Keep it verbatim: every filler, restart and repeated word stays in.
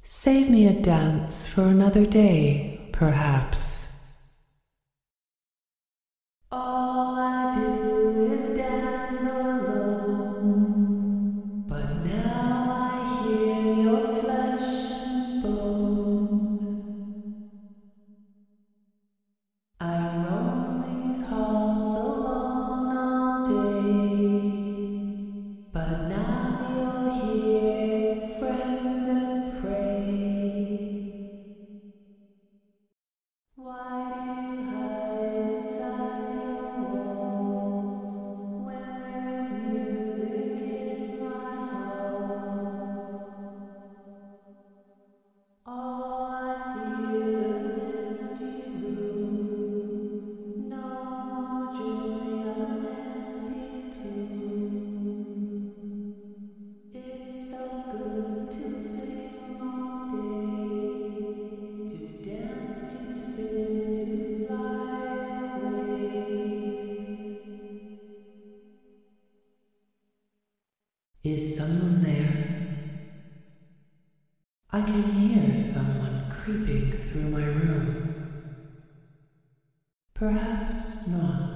Save me a dance for another day, perhaps. All I do is dance alone, but now I hear your flesh and bone. I roam these halls alone all day, but now you're here, friend and prey. Why do you hide inside your walls when there's music in my house? All I see is an empty room, no more Julia, an empty tune. It's so good to sing all day, to dance, to spin, to fly away. Is someone there? I can hear someone creeping through my room. Perhaps not.